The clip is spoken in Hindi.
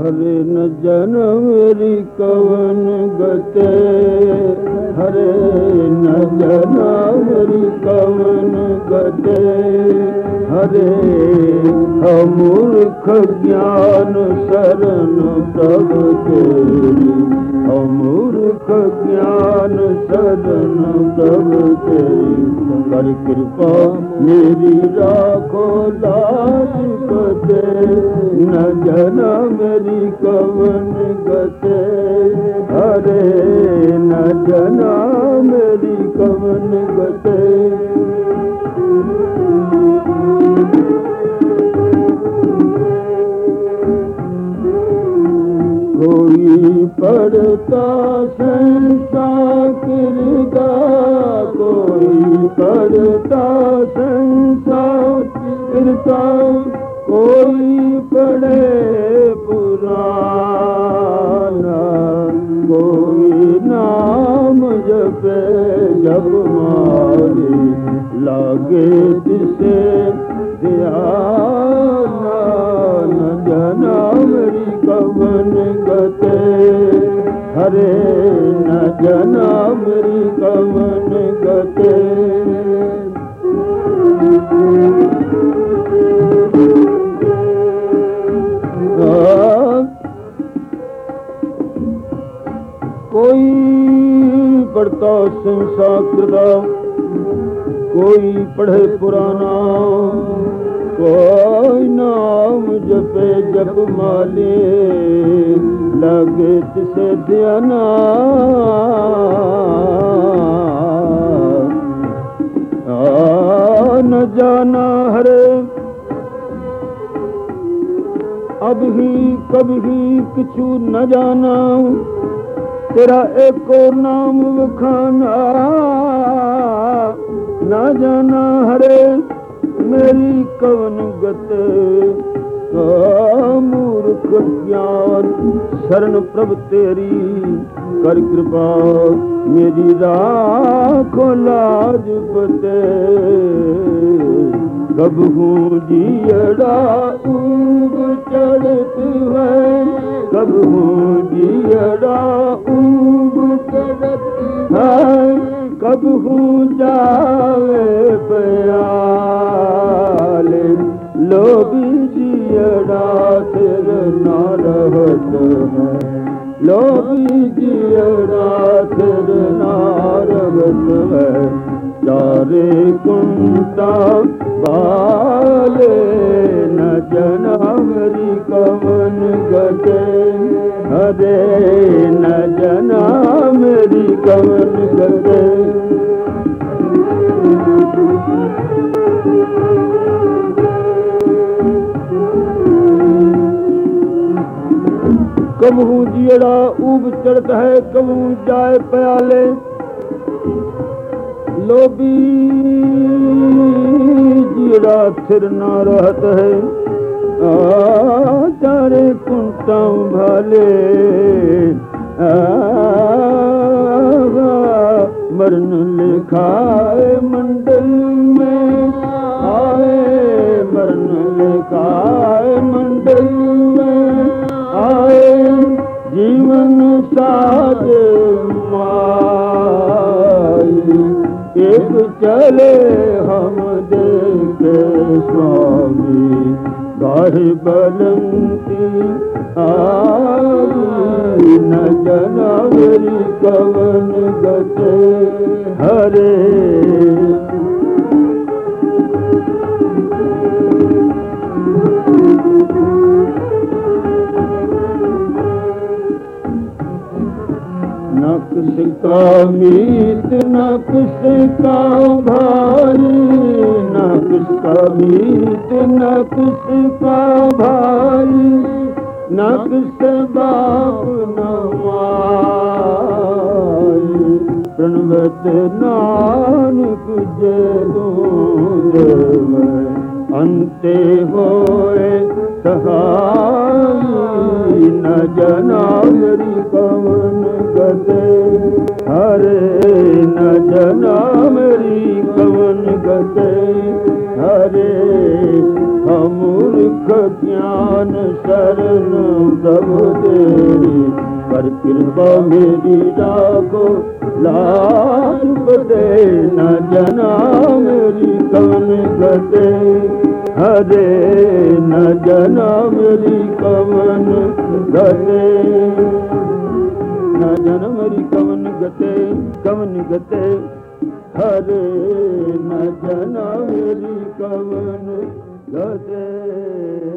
हरे न जनवरी कवन गते, हरे न जनवरी कवन गते, हरे अमूर्ख ज्ञान शरण प्रभु तेरी, अमूर्ख ज्ञान शरण प्रभु तेरी, कर कृपा मेरी राखो लाज गते, न जना मेरी कवन गते, हरे न जना मेरी कवन गते। कोई पढ़ता संसार किरदा, कोई पढ़ता संसार किरदा, कोई पढ़े पुराना, कोई नाम जपे जप मारे, लागे तिसे ध्याना, न जना मेरी कवन गते, हरे न जना मेरी कवन गते। कोई पढ़ता संसार कृदा, कोई पढ़े पुराना, कोई नाम जपे जप माले, लगे तिसे ध्याना, न जाना हरे अब ही कब ही किछु न जाना, तेरा एक और नाम वखाना, न जाना हरे मेरी कवन गते, मूर्ख ज्ञान शरण प्रभु तेरी, कर कृपा मेरी राखो लाज बते, कब हूँ जियड़ा ऊब चढ़त है, कब हूँ जियड़ा ऊब चढ़त है, कब हूँ जावे प्याले, लोभी जियड़ा फिर न रहत है, लोभी जियड़ा फिर न रहत है, चारे कुंता बाले, न जना मेरी कवन गते, हरे न जना मेरी कवन गते। कब हूँ जियड़ा ऊब चढ़त है, कब हूँ जाए प्याले, लोभी जियड़ा थिर न रहत है, चारे कुंता भाले, मरण लिखाए मंडल में आए, मरण लिखाए मंडल में आए, जीवन साज माई, एक चले हम देखे स्वामी, गाहे बलंती आई, न जना मेरी कवन गते, हरे न किसका मीत न किसका भाई, न किसका मीत न किसका भाई, न किस बाप न माई, प्रणवत नानक जय अंते होए सहाय, न जना मेरी कवन गते, हरे न जना मेरी कवन गते, हरे अमूर्ख ज्ञान शरण प्रभु तेरी, पर कृपा मेरी राखो लाज बदे, न जना मेरी कवन गते, हरे न जना मेरी कवन गते, न जन मेरी कवन गते, कवन गते, हरे न जना मेरी कवन गते।